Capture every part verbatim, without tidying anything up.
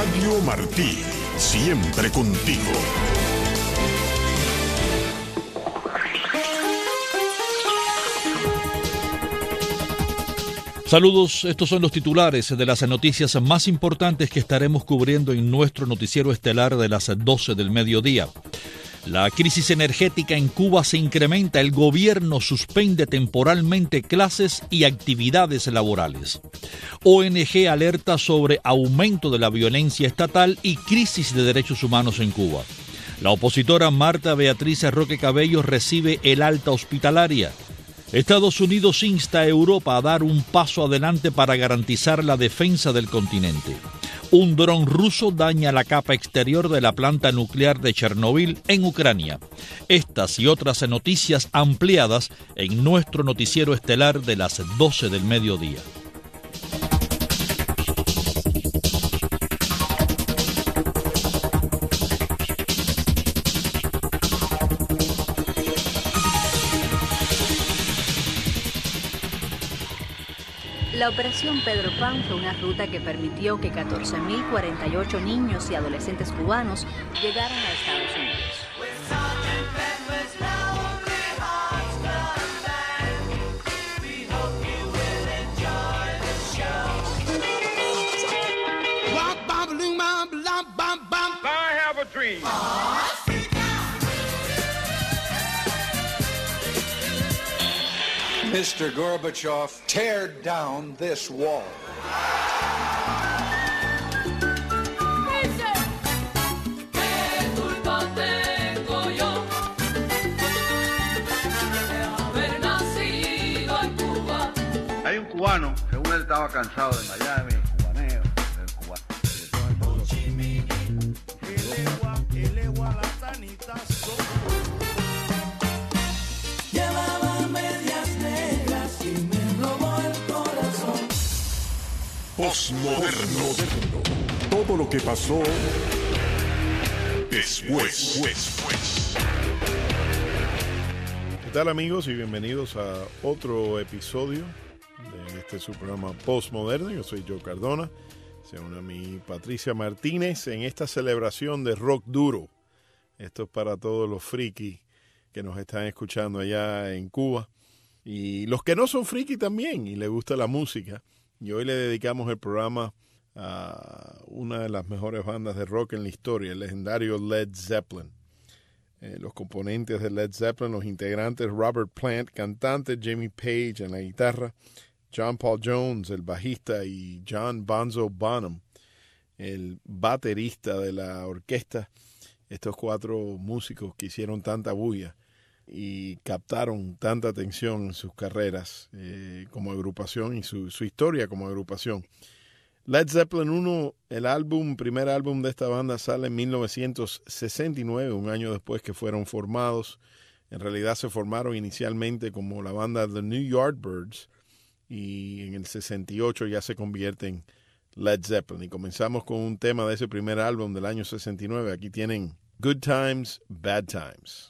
Radio Martí, siempre contigo. Saludos, estos son los titulares de las noticias más importantes que estaremos cubriendo en nuestro noticiero estelar de las doce del mediodía. La crisis energética en Cuba se incrementa, el gobierno suspende temporalmente clases y actividades laborales. O N G alerta sobre aumento de la violencia estatal y crisis de derechos humanos en Cuba. La opositora Marta Beatriz Roque Cabello recibe el alta hospitalaria. Estados Unidos insta a Europa a dar un paso adelante para garantizar la defensa del continente. Un dron ruso daña la capa exterior de la planta nuclear de Chernobyl en Ucrania. Estas y otras noticias ampliadas en nuestro noticiero estelar de las doce del mediodía. La Operación Pedro Pan fue una ruta que permitió que catorce mil cuarenta y ocho niños y adolescentes cubanos llegaran a Estados Unidos. I have a dream. Mister Gorbachev, tear down this wall. Hay un cubano, según él estaba cansado de Miami, cubaneo, del cubano. Postmoderno. Todo lo que pasó después. después. ¿Qué tal, amigos? Y bienvenidos a otro episodio de este su programa Postmoderno. Yo soy Joe Cardona. Se une a mi Patricia Martínez en esta celebración de rock duro. Esto es para todos los frikis que nos están escuchando allá en Cuba. Y los que no son frikis también y les gusta la música. Y hoy le dedicamos el programa a una de las mejores bandas de rock en la historia, el legendario Led Zeppelin. Eh, los componentes de Led Zeppelin, los integrantes Robert Plant, cantante, Jimmy Page en la guitarra, John Paul Jones, el bajista, y John Bonzo Bonham, el baterista de la orquesta. Estos cuatro músicos que hicieron tanta bulla y captaron tanta atención en sus carreras eh, como agrupación y su, su historia como agrupación. Led Zeppelin uno, el álbum, primer álbum de esta banda sale en mil novecientos sesenta y nueve, un año después que fueron formados. En realidad se formaron inicialmente como la banda The New Yardbirds y en el sesenta y ocho ya se convierten en Led Zeppelin. Y comenzamos con un tema de ese primer álbum del año sesenta y nueve. Aquí tienen Good Times, Bad Times.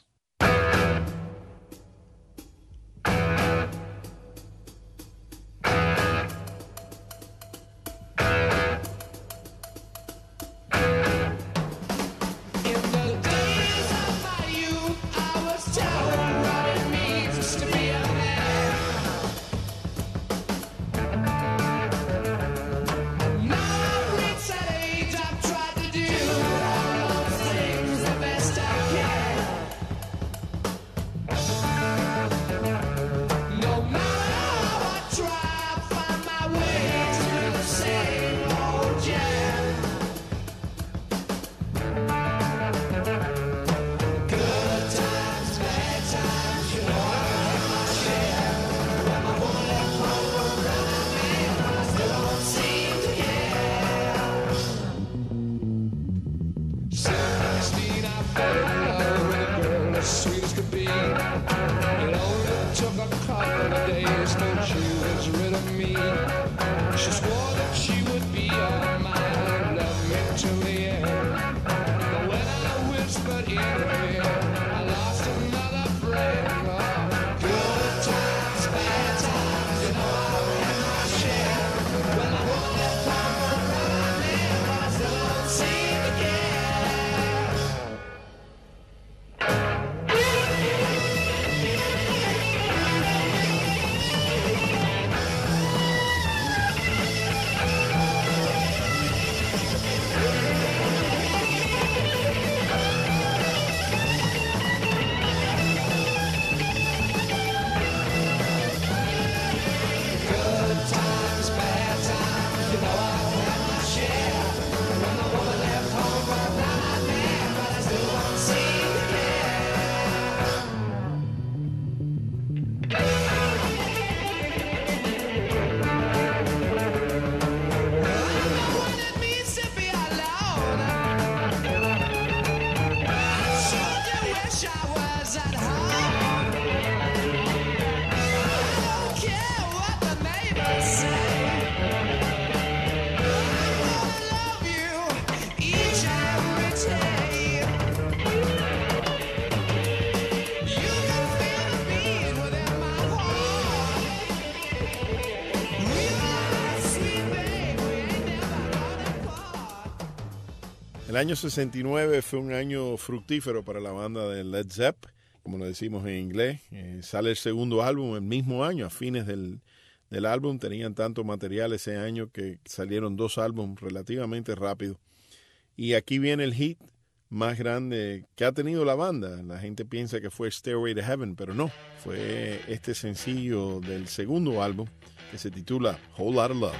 El año sesenta y nueve fue un año fructífero para la banda de Led Zepp, como lo decimos en inglés. Eh, sale el segundo álbum el mismo año, a fines del, del álbum. Tenían tanto material ese año que salieron dos álbumes relativamente rápido. Y aquí viene el hit más grande que ha tenido la banda. La gente piensa que fue Stairway to Heaven, pero no. Fue este sencillo del segundo álbum que se titula Whole Lotta Love.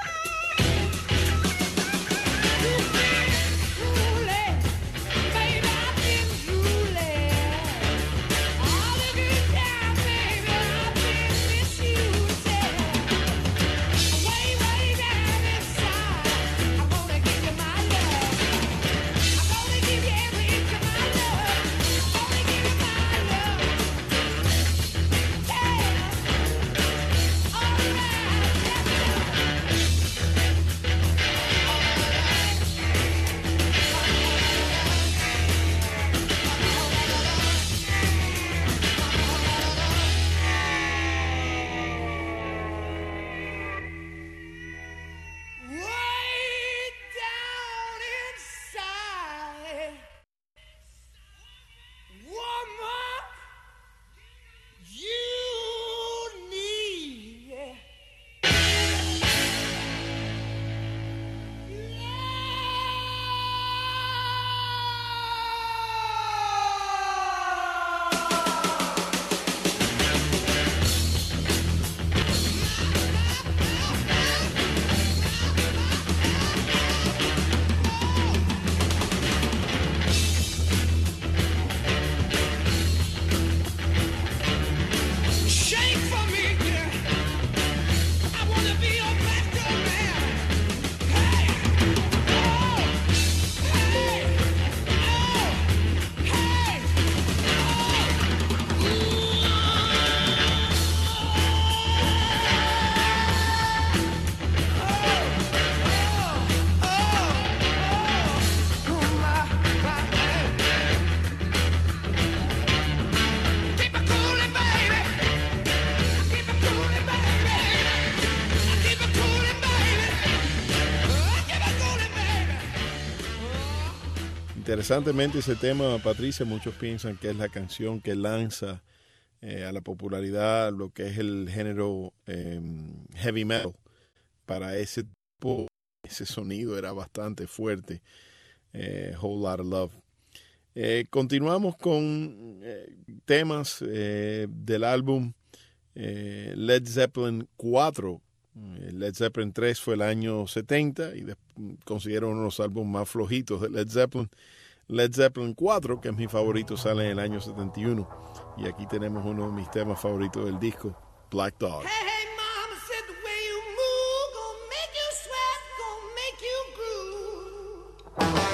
Baby, Interesantemente ese tema, Patricia, muchos piensan que es la canción que lanza eh, a la popularidad lo que es el género eh, heavy metal. Para ese tipo, ese sonido era bastante fuerte. Eh, Whole Lotta Love. Eh, continuamos con eh, temas eh, del álbum eh, Led Zeppelin cuatro. Eh, Led Zeppelin tres fue el año setenta y de, considero uno de los álbumes más flojitos de Led Zeppelin. Led Zeppelin cuatro, que es mi favorito, sale en el año setenta y uno. Y aquí tenemos uno de mis temas favoritos del disco, Black Dog. Hey, hey, mama said the way you move gonna make you sweat, gonna make you groove.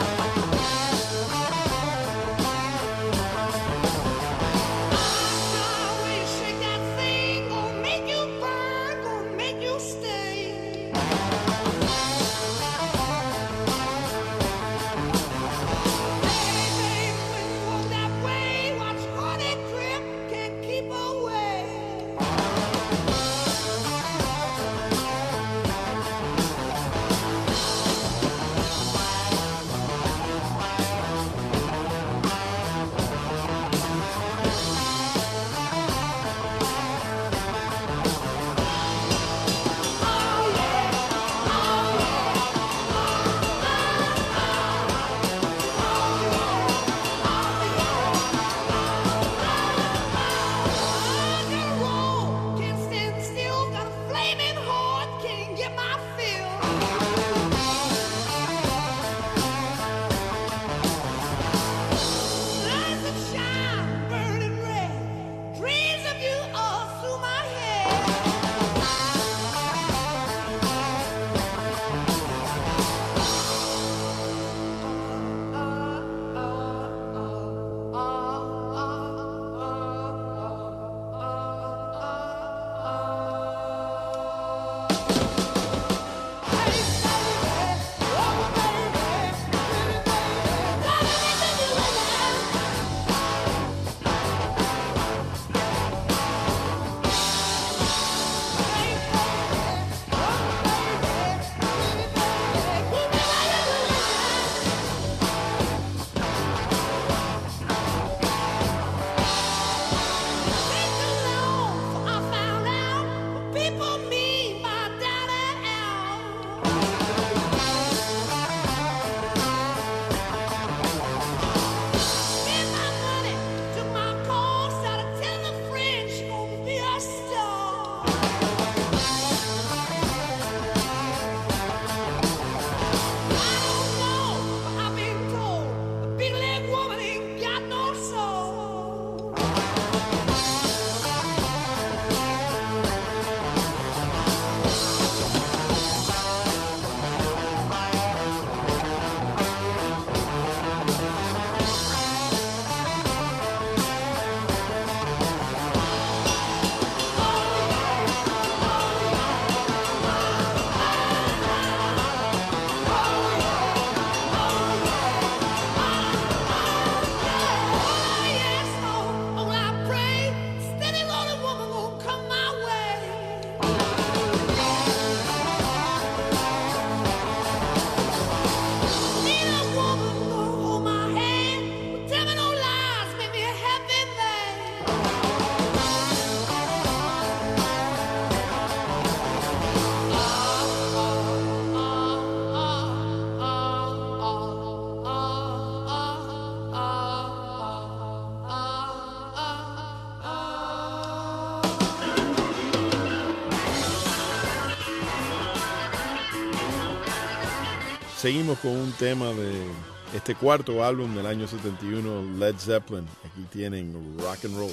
Seguimos con un tema de este cuarto álbum del año setenta y uno, Led Zeppelin. Aquí tienen Rock and Roll.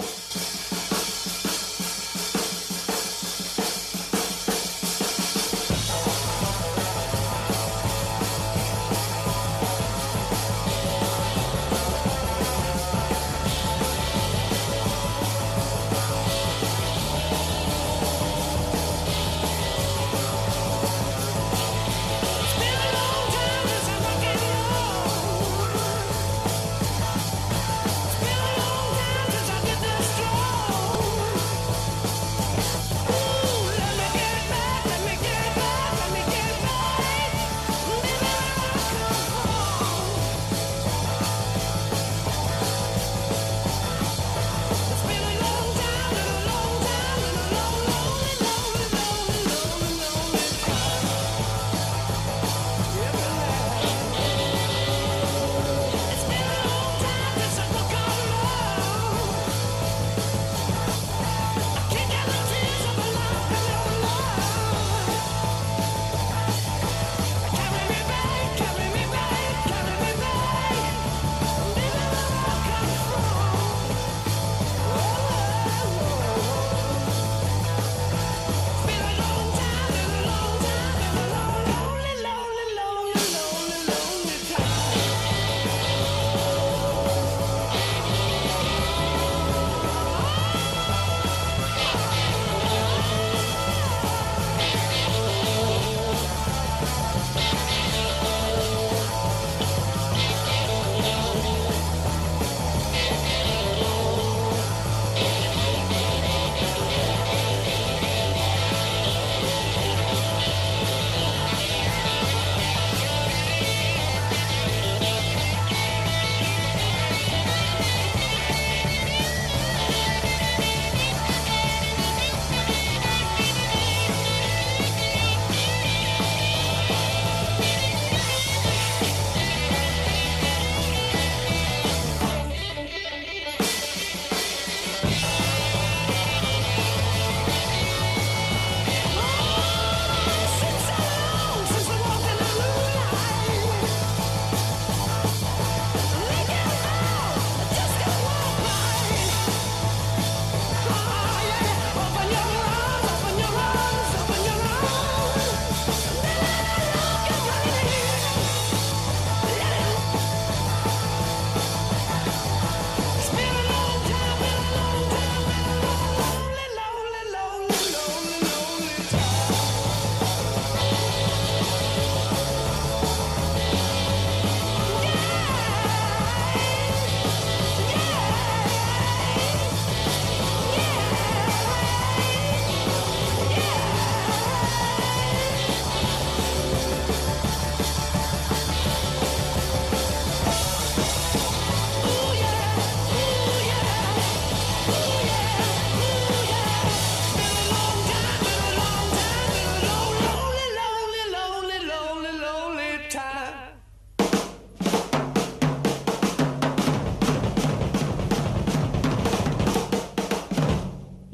It's been a long time since I did this stroll.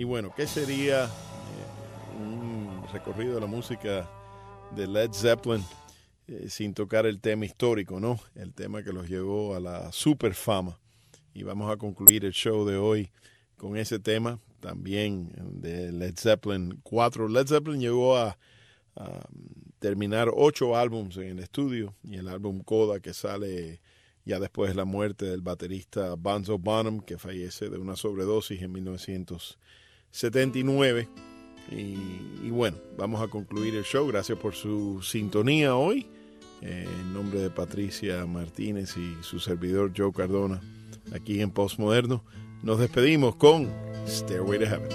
bueno, ¿qué sería eh, un recorrido de la música de Led Zeppelin eh, sin tocar el tema histórico, ¿no? El tema que los llevó a la super fama. Y vamos a concluir el show de hoy con ese tema también de Led Zeppelin cuatro. Led Zeppelin llegó a, a terminar ocho álbumes en el estudio, y el álbum Coda, que sale ya después de la muerte del baterista Bonzo Bonham, que fallece de una sobredosis en mil novecientos setenta y nueve. Y, y bueno, vamos a concluir el show. Gracias por su sintonía hoy. Eh, en nombre de Patricia Martínez y su servidor Joe Cardona, aquí en Postmoderno, nos despedimos con Stairway to Heaven.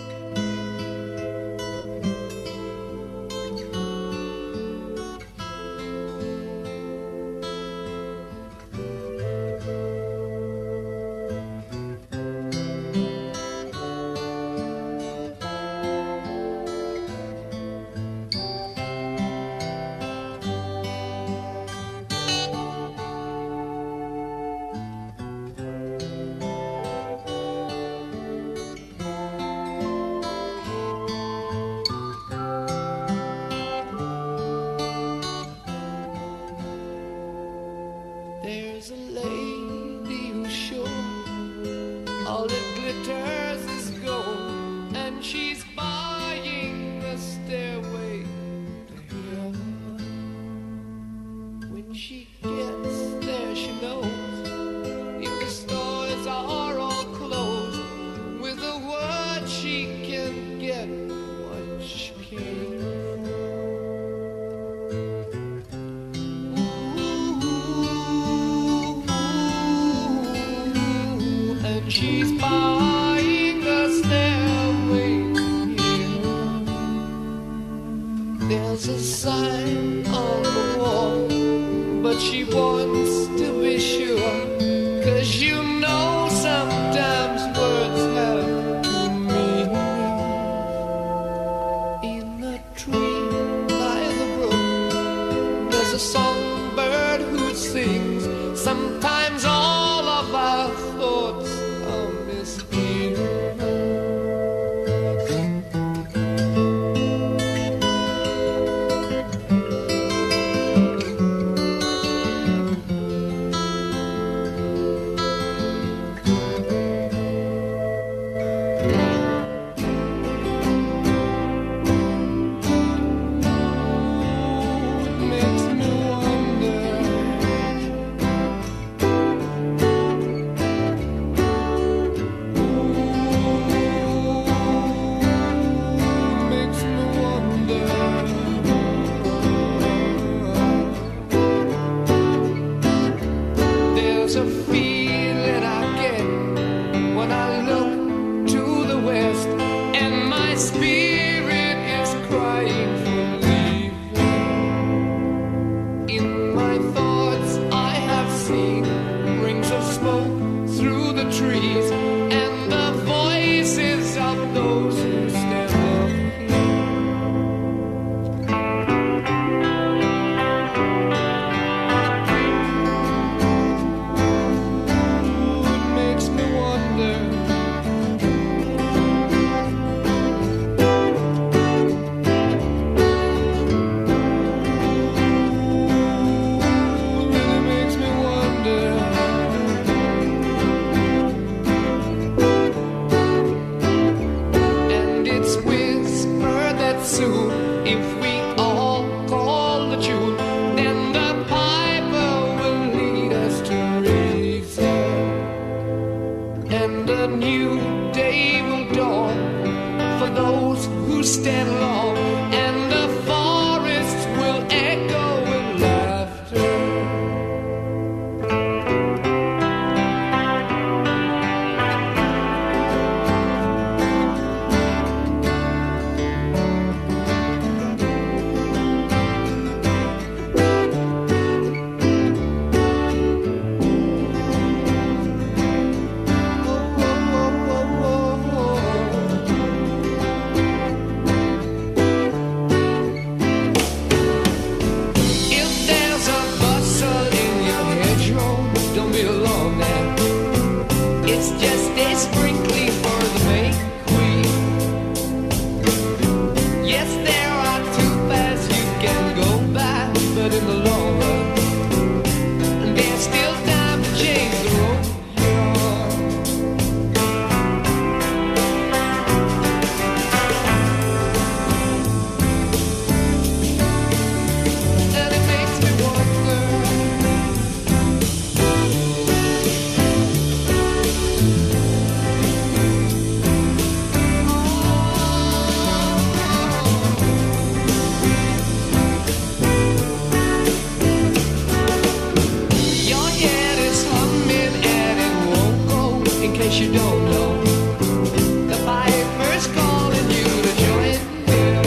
case you don't know, the piper's calling you to join him.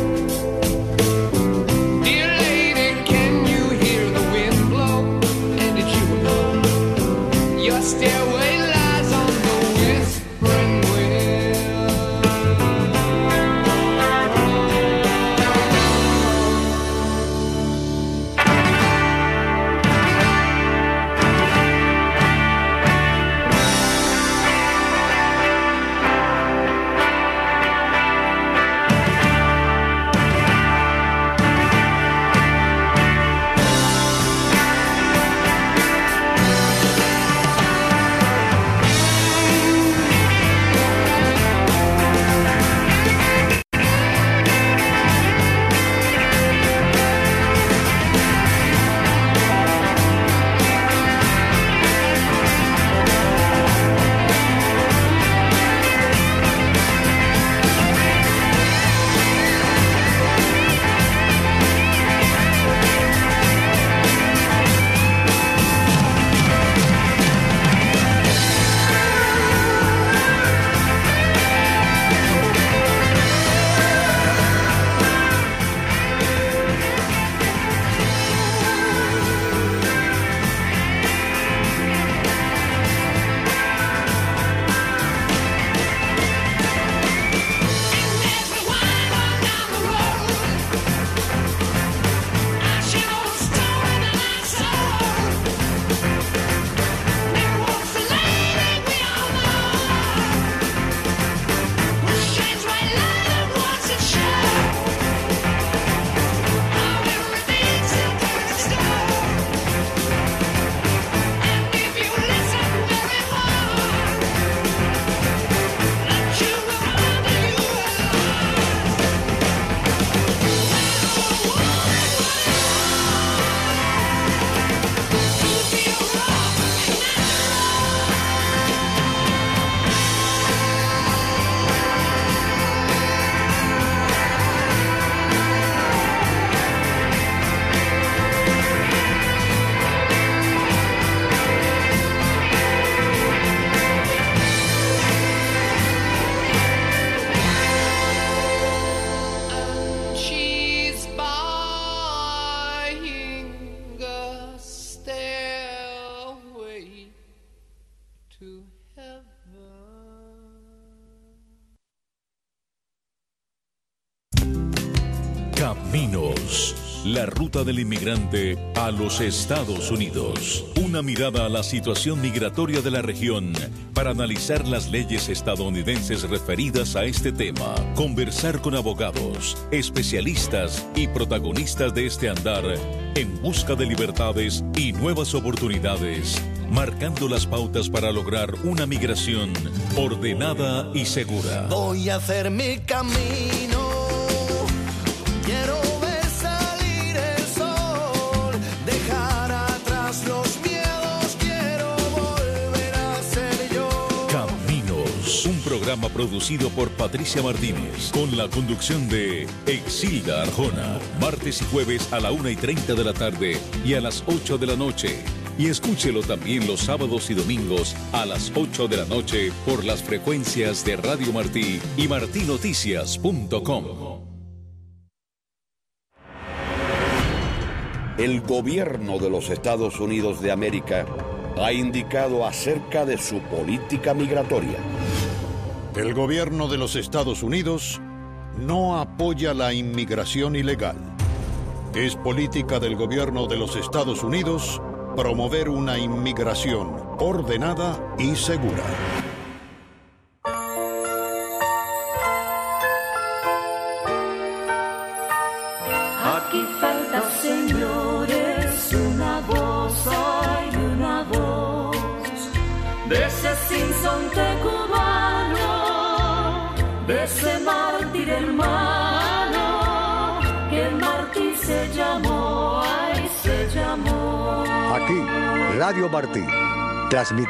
Dear lady, can you hear the wind blow? And did you know your stairway lies on the whispering wind? Caminos, la ruta del inmigrante a los Estados Unidos. Una mirada a la situación migratoria de la región para analizar las leyes estadounidenses referidas a este tema. Conversar con abogados, especialistas y protagonistas de este andar en busca de libertades y nuevas oportunidades, marcando las pautas para lograr una migración ordenada y segura. Voy a hacer mi camino. Quiero ver salir el sol, dejar atrás los miedos, quiero volver a ser yo. Caminos, un programa producido por Patricia Martínez, con la conducción de Exilda Arjona, martes y jueves a la una y treinta de la tarde y a las ocho de la noche. Y escúchelo también los sábados y domingos a las ocho de la noche por las frecuencias de Radio Martí y martí noticias punto com. El gobierno de los Estados Unidos de América ha indicado acerca de su política migratoria. El gobierno de los Estados Unidos no apoya la inmigración ilegal. Es política del gobierno de los Estados Unidos promover una inmigración ordenada y segura. Aquí falta, señores, una voz, hay una voz de ese sinsonte cubano, de ese mártir hermano, que el mártir se llamó, ay, se llamó. Aquí, Radio Martí, transmitiendo